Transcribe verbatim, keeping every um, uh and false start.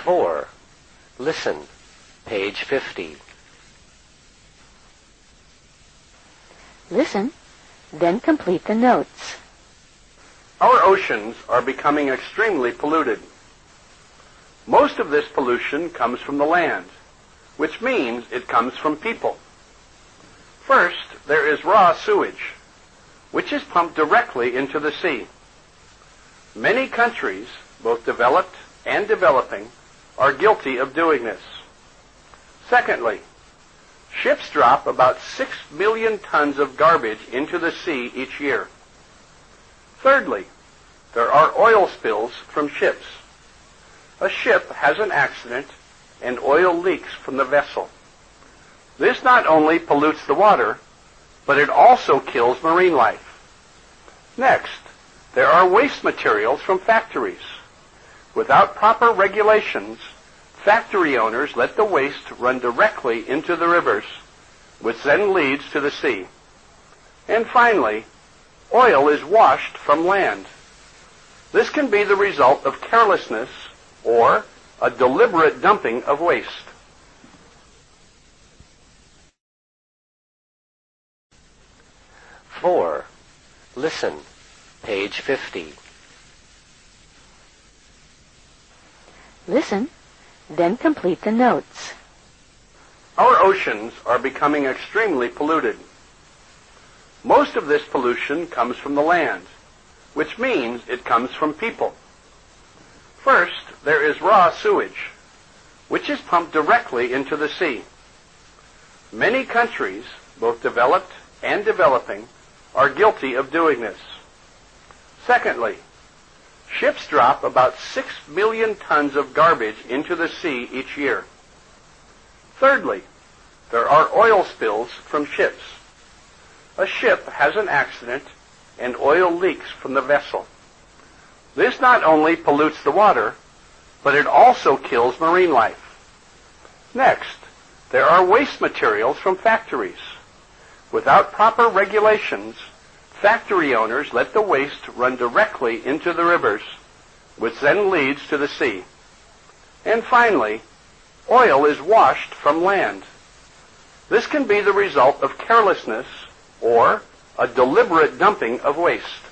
Four. Listen. Page fifty. Listen, then complete the notes. Our oceans are becoming extremely polluted. Most of this pollution comes from the land, which means it comes from people. First, there is raw sewage, which is pumped directly into the sea. Many countries, both developed and developing, are guilty of doing this. Secondly, ships drop about six million tons of garbage into the sea each year. Thirdly, there are oil spills from ships. A ship has an accident and oil leaks from the vessel. This not only pollutes the water, but it also kills marine life. Next, there are waste materials from factories. Without proper regulations, factory owners let the waste run directly into the rivers, which then leads to the sea. And finally, oil is washed from land. This can be the result of carelessness or a deliberate dumping of waste. Four. Listen. Page fifty. Listen, then complete the notes. Our oceans are becoming extremely polluted. Most of this pollution comes from the land, which means it comes from people. First, there is raw sewage, which is pumped directly into the sea. Many countries, both developed and developing, are guilty of doing this. Secondly, ships drop about six million tons of garbage into the sea each year. Thirdly, there are oil spills from ships. A ship has an accident and oil leaks from the vessel. This not only pollutes the water, but it also kills marine life. Next, there are waste materials from factories. Without proper regulations, factory owners let the waste run directly into the rivers, which then leads to the sea. And finally, oil is washed from land. This can be the result of carelessness or a deliberate dumping of waste.